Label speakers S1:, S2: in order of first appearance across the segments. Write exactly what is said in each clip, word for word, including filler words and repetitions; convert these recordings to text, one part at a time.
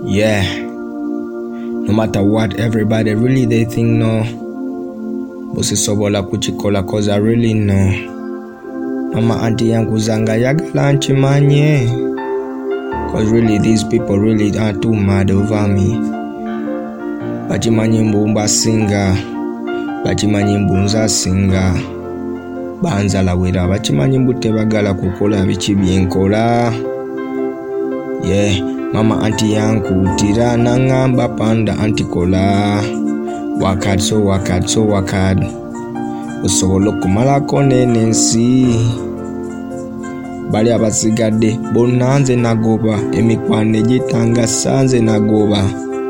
S1: Yeah, no matter what, everybody really they think no. Busisobola kuchikola cause I really know. Mama auntie yangu zanga yagala nchimanye. Cause really these people really are too mad over me. Bachimanye mbumba singa. Bachimanye mbunza singa. Banza la wera bachimanye mbute bagala kukola bichi byenkola. Yeah, mama auntie yangu tira nangamba panda antikola. Work hard, so work hard, so work hard. Usobolo kumala konene nsi. Bali abasigadde bonanze nagoba. Emikwane gitanga sanze nagoba.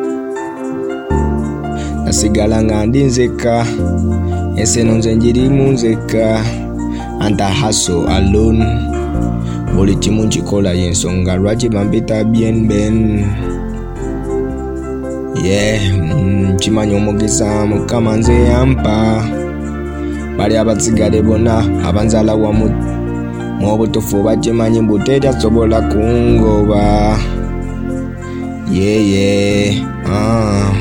S1: Nasigala nga ndi nzeka. Enseno nze njirimu nzeka. And I hustle alone. Buli kimu nkikola y'ensonga lwaki bambita bien ben. Yeah, chimanyi omugisa mukama nze yampa. Bali abasigale bonna abanzala wamu mu butufu bakimanyi mbu teryasobola kungoba. Yeah, yeah, ah.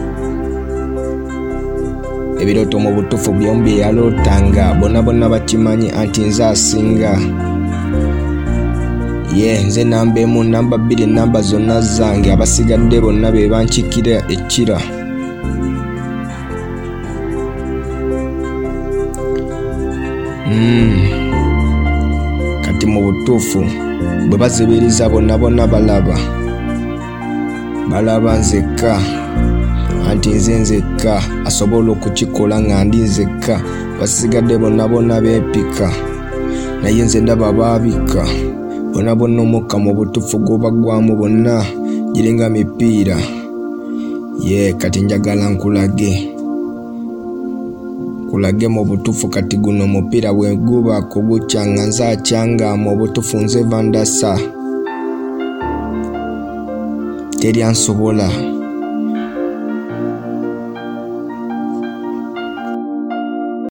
S1: Ebiroto mu butufu byombi yalotanga bonna bonna bakimanyi anti nze asinga. Yeah, nze namba emu namba bbiri namba zonna zange abasigadde bonna be banchikira ekira. Mm. Kati mu butuufu bwe bazibiriza bonna bonna balaba balaba nzekka anti nze nzekka asobola okukikola nga ndi nzekka basigadde bonna bonna beepika naye nze ndaba baabika. Bonna bonna omukka mu butuufu gubagwamu bonna giringa mipiira. Ye kati njagala nkulage kulage mu butuufu kati guno mupiira bwe guba kugucanga nze acyanga mu butuufu nze vandasa teryansobola.